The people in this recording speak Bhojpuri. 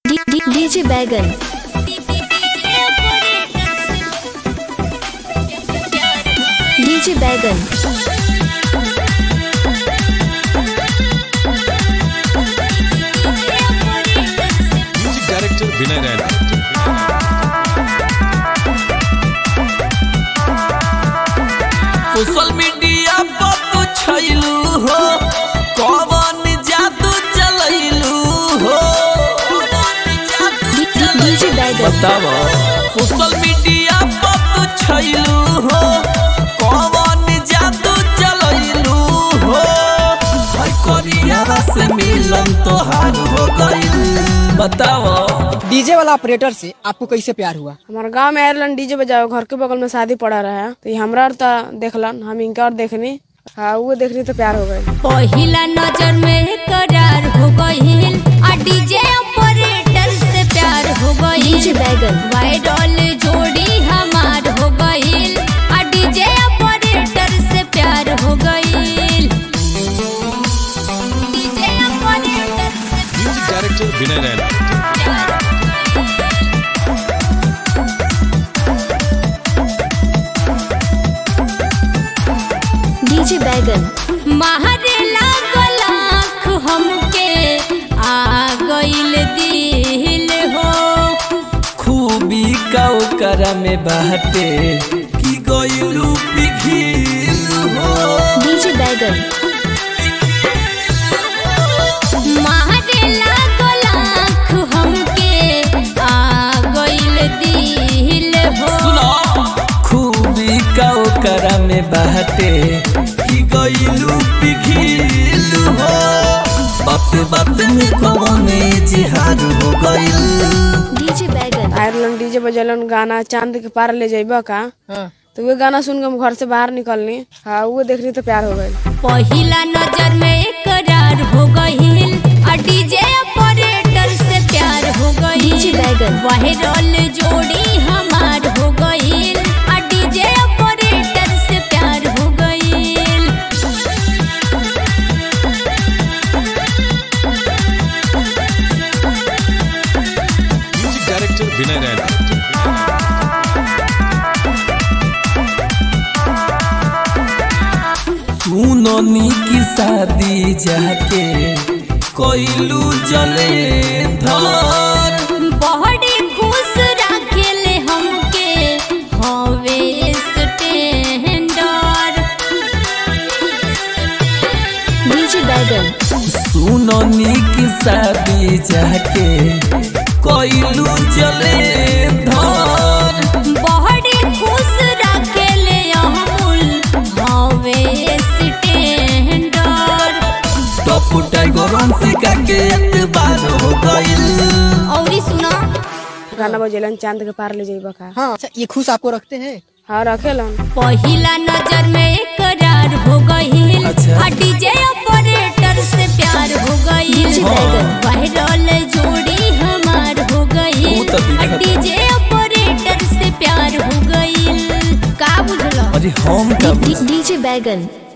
डीजे बैगन डीजे बैगन म्यूजिक डायरेक्टर विनय रैना। सोशल मीडिया पर तू छइलू हो, कौन जादू चलैलू हो, डीजे बैगन बताओ। सोशल मीडिया पर तू छइलू हो, कौन जादू चलैलू हो, हर कोरिया से मिलन तोहार हो गइल, बताओ। डीजे वाला ऑपरेटर से आपको कैसे प्यार हुआ? हमारे गांव में आयरलन डीजे बजाओ, घर के बगल में शादी पड़ा रहा तो ये हमरा तो देखलन, हम इनका और देखनी। हाँ वो देखनी तो प्यार हो गई। पहिला नजर में करार हो गइल, आ डीजे ऑपरेटर से प्यार हो गइल। डीजे बैगन वायरल जोड़ी हमार हो गइल, आ डीजे ऑपरेटर से प्यार हो गइल। डीजे ऑपरेटर से म्यूजिक डायरेक्टर विनय रैना। प्यार हो डीजे बैगन मारे लागल आँख हमके, आ गइल दिल हो। खूबी का ओकरा में बाटे कि गइलू पिघिल हो। डीजे बैगन मारे लागल आँख हमके, आ गइल दिल हो। सुनो खूबी का ओकरा में बाटे कि गइलू पिघिल हो। बात बात में कौने जिहार हो गइल। डीजे बैगन आयरलन डीजे बजलन गाना चांद के पार ले जाइबा का। तो वो गाना सुन के हम घर से बाहर निकलनी। हाँ वो देखनी तो प्यार हो गई। पहिला नजर में करार हो गइल, आ डीजे ऑपरेटर से प्यार हो गइल। डीजे बैगन वायरल जोड़ी हमार हो गइल, आ डीजे ऑपरेटर से प्यार हो गइल। म्यूजिक डायरेक्टर विनय रैना। सुननी की शादी जाके कोइलू जले धर। बड़ी खुश रखेले हमके, हवे स्टैंडर। डीजे बैगन सुननी की शादी जाके कोइलू जले धर। बड़ी खुश रखेले अमूल, हवे स्टैंडर। टॉप टाइगर से काके एतबार हो गइल। औरी सुना गाना बजेलन चांद के पार ले जाइबा का। हाँ, अच्छा ये खुश आपको रखते हैं? हाँ रखेलन। पहिला नजर में करार हो गइल, अच्छा। आ डीजे ऑपरेटर से प्यार हो गइल। डीजे बैगन वायरल जोड़ी हमार हो गइल, वो तो दिखत आ डीजे ऑपरेटर से प्यार हो गइल। का बुझलो? अरे हम का डीजे बैगन